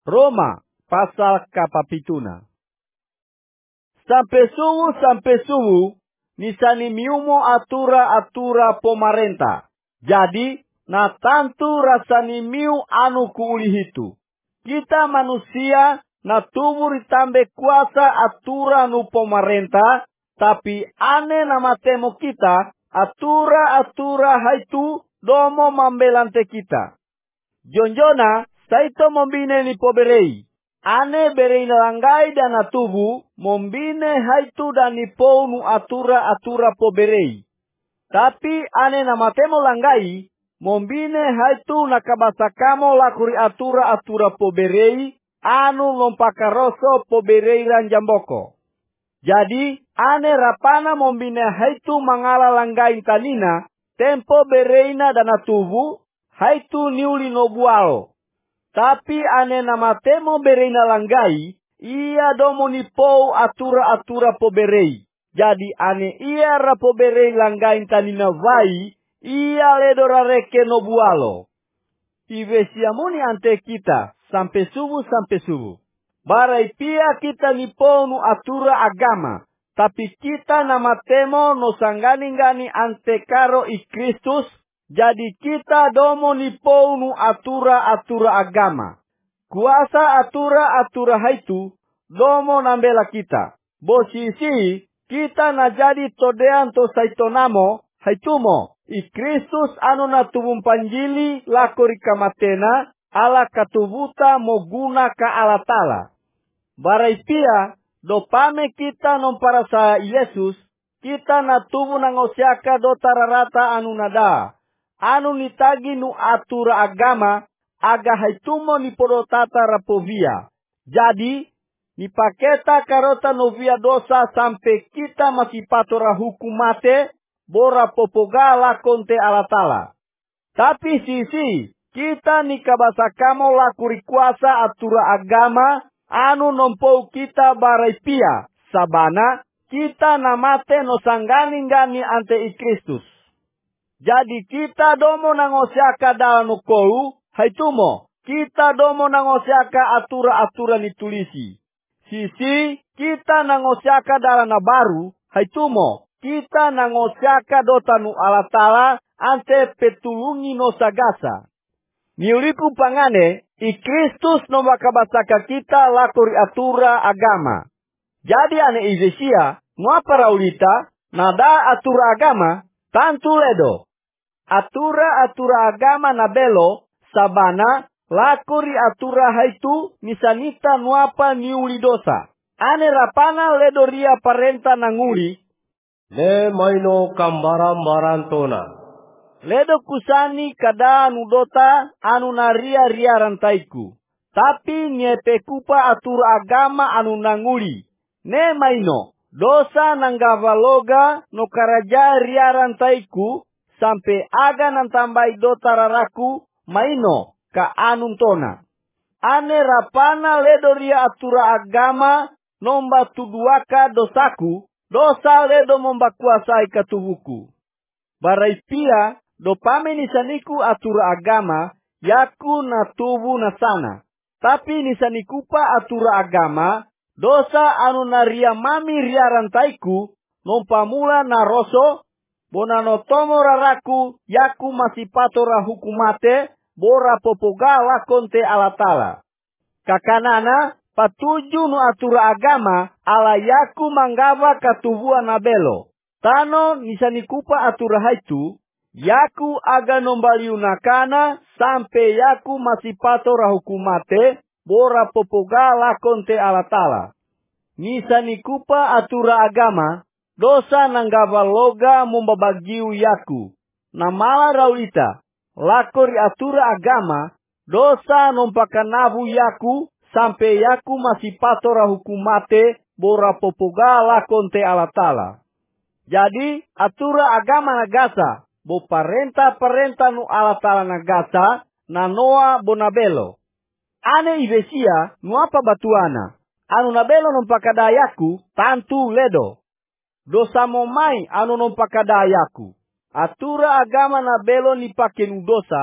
Roma pasal kapapituna. Sampai subuh nisani miumo atura pemerintah. Jadi na tantu rasani miu anu kuuli hitu. Kita manusia na tubuh ditambe kuasa atura nu pemerintah, tapi ane nama temo kita atura haitu domo mambelante kita. Jonjona saito mombine ni poberei. Ane berei nalanggai dan atubu mombine haitu dan nipo nu atura poberei. Tapi ane nama temo langgai mombine haitu nakabasakamo lakuri atura poberei anu lompakaroso poberei ranjamboko. Jadi ane rapana mombine haitu mangala langgai tanina tempo bereina dan atubu haitu niuli nobualo. Tapi ane nama temo bereina langgai, ia domo nipou atura poberei. Jadi ane ia rapo berei langgai tanina vai, ia ledora reke nobualo. Ivesiamuni ante kita, sampai subuh. Barai pia kita nipou nu atura agama. Tapi kita nama temo no sanggani-gani ante karo i Kristus. Jadi kita domo nipou nu atura agama. Kuasa atura haitu domo nambela kita. Bosisi kita na jadi todean to saitonamo haitumo. I Kristus anu na tubum panjili lakori kamatena ala katubuta moguna ka alatala. Barai pia dopame kita nomparasa Yesus kita na tubu nangosiaka do tararata anu nada. Anu nitagi nu atura agama, aga haitumo ni podotata rapovia. Jadi, nipaketa karota novia dosa sampai kita masih patora hukum mate, bora popogala konte alatala. Tapi sisi, kita nikabasakamo lakuri kuasa atura agama, anu nompou kita barai pia, sabana, kita namate no sanggani-gani ante i Kristus. Jadi kita domo nangosiaka dalam nukou, haitumo. Kita domo nangosiaka atura nitulisi. Sisi, kita nangosiaka dalam nabaru, haitumo. Kita nangosiaka dotanu alatala ante petulungi no sagasa. Niuliku pangane, i Kristus no makabasaka kita lakuri atura agama. Jadi ane Izesia, ngapa raulita, nada atura agama, tantu ledo. Atura agama na belo, sabana, lakuri atura haitu, misanita nuapa niuli dosa. Ane rapana ledo ria parenta nanguli. Le maino kambaram barantona. Ledo kusani kada nudota anu na ria rantaiku. Tapi nyepekupa atura agama anu nanguli. Ne maino, dosa nanggavaloga no karaja ria rantaiku. Sampai aga nantambai do tararaku maino ka anun tona. Ane rapana ledo ria atura agama nomba tuduaka dosaku, dosa ledo momba kuasai katubuku. Barai pia do pamenisaniku atura agama, yaku na tubu na sana. Tapi nisanikupa atura agama, dosa anu na ria mami ria rantaiku, nompamula na roso, bonano tomo raraku, yaku masih patora hukumate, bora popogala konte alatala. Kakanana, patuju nu atura agama, ala yaku manggava katubua nabelo. Tano nisanikupa atura haitu, yaku aga nombaliunakana, sampai yaku masih patora hukumate, bora popogala konte alatala. Nisanikupa atura agama, dosa nanggavaloga mombabagiu yaku. Namala raulita, lakori atura agama, dosa nompakanavu yaku, sampai yaku masih patora hukumate, bora popogala konte alatala. Jadi, atura agama nagasa, bo parenta nu alatala nagasa, nanoa bonabelo. Ane Ivesia, nuapa batuana, anu nabelo nompakadayaku, tantu ledo. Dosa momai anu nompakadayaku. Atura agama na belo ni pakenu dosa,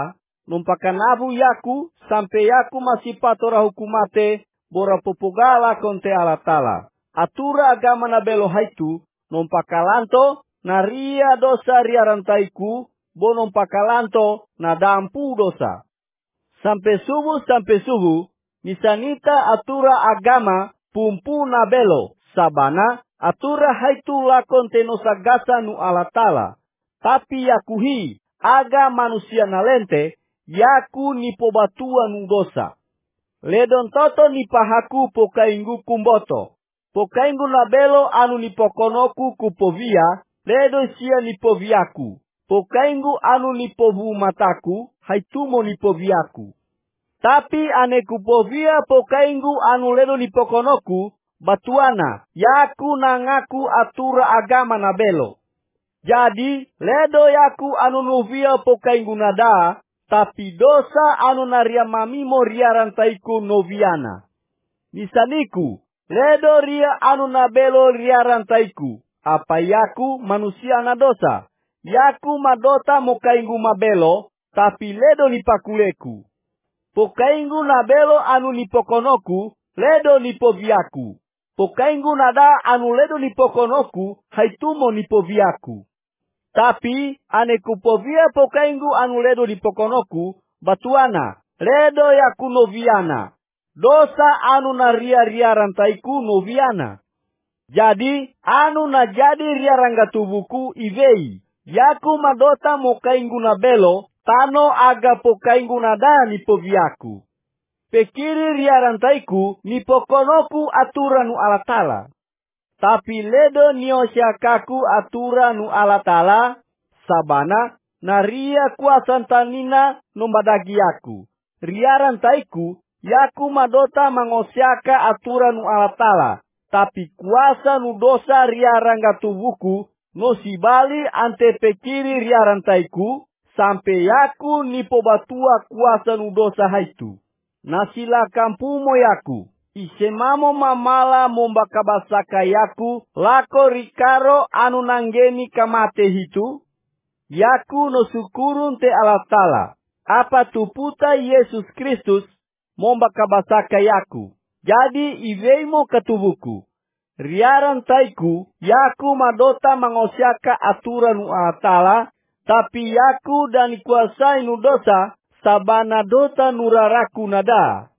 numpakan abu yaku, sampai yaku masih patora hukum mate, bora popogala konte ala tala. Atura agama na belo haitu, numpakalanto, na ria dosa ria rantaiku, bo numpakalanto, na dampu dosa. Sampai subuh, nisanita atura agama, pumpu na belo, sabana, atura haitu lakon tenosa gasa nu ala tala. Tapi yakuhi, aga manusia nalente, yaku nipo batua nu dosa. Ledon toto nipahaku pokaingu kumboto. Pokaingu na belo anu nipokonoku kupovia, ledo sia nipoviaku. Pokaingu anu nipovu mataku, haitumo nipoviaku. Tapi ane kupovia pokaingu anu ledo nipokonoku, batuana, yaku nangaku atura agama na belo. Jadi, ledo yaku anu nuvia pokaingu nada, tapi dosa anu naria mamimo ria rantaiku noviana. Nisaniku, ledo ria anu nabelo ria rantaiku, apa yaku manusia na dosa. Yaku madota mokaingu mabelo, tapi ledo nipakuleku. Pokaingu nabelo anu nipokonoku, ledo nipoviaku. Pokaingu nada anu ledo nipokonoku, haitumo nipoviaku. Tapi ane kupovia pokaingu anu ledo nipokonoku, batuana, ledo yaku noviana. Dosa anu na ria rantaiku noviana. Jadi anu na jadi ria rangga tubuku ivei. Yaku madota mokaingu na belo, tano aga pokaingu nada nipoviaku. Pekiri ria rantaiku nipokonoku aturan nu ala tala. Tapi ledo niosiakaku aturan nu ala tala, sabana na ria kuasan tanina nombadagiaku. Ria rantaiku, yaku madota mangosiaka aturan nu ala tala. Tapi kuasa nu dosa ria rangga tubuku, no sibali ante pekiri ria rantaiku, sampai yaku nipo batua kuasa nu dosa haitu. Nasila kampumo yaku. Isemamo mamala mombakabasaka yaku, lako rikaro anu nanggeni kamate hitu. Yaku no syukurun te ala tala. Apa tuputa Yesus Kristus mombakabasaka yaku. Jadi iveimo ketubuku. Riaran taiku, yaku madota mangosiaka aturan nu ala tala, tapi yaku dan ikuasai nu dosa, sabana dota nuraraku nada.